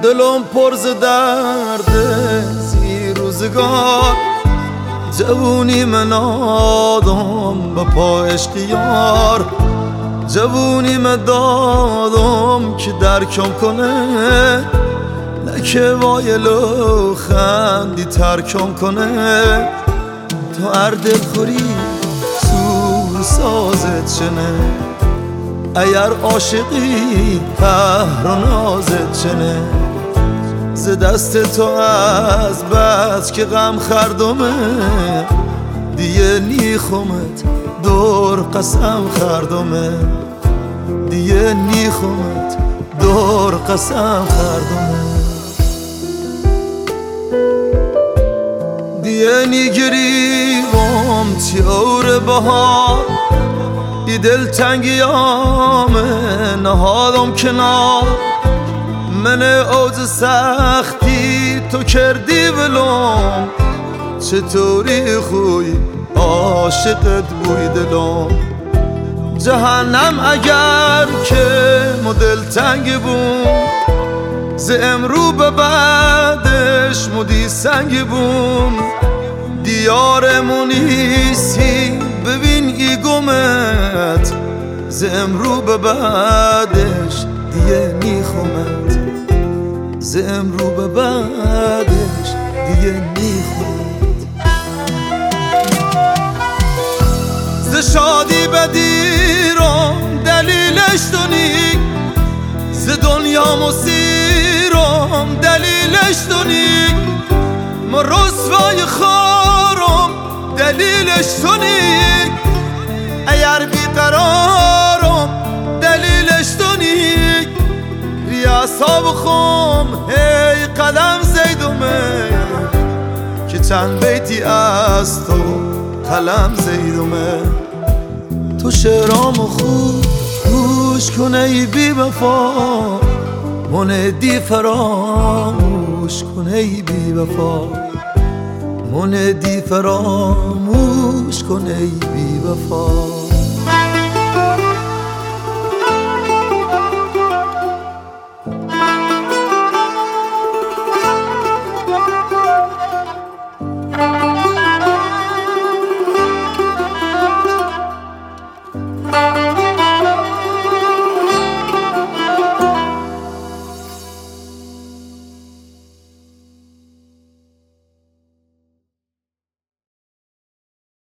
دلم پر ز درد زی روزگار، جوونی من آدم به پا عشقیار، جوونی من دادم که درکم کنه، نه که وایلو خندی ترکم کنه. تو هر دل خوری سور سازت چنه، اگر عاشقی قهر و نازت چنه. ز دست تو از بس که غم خردمه، دیگه نیخومت دور قسم خردمه، دیگه نیخومت دور قسم خردمه. دیگه نیگریوم تیور بهار، بی دلتنگیامه نهادم کنار. من اوج سختی تو کردی ولم، چطوری خوی عاشقت بوی دلم. جهنم اگر که مدل تنگ بوم، ز امرو به بعدش مدی سنگ بوم. دیارمونیسی ببین ای گمت، ز امرو به بعدش دیگه نیخومت، ز امرو به بعدش دیگه نیخومت. ز شادی بدیرم دلیلش دونی، ز دنیا مسیرم دلیلش دونی. ما رسوای خارم دلیلش دونی، اگر بیقرارم دلیلش دونی. ریاسا بخوم هی قدم زیدمه، که چند بیتی از تو قلم زیدمه. تو شعرامو خوب گوش کن ای بی وفا، من دی فراموش کن ای بی وفا، من دی فراموش کن ای بی وفا.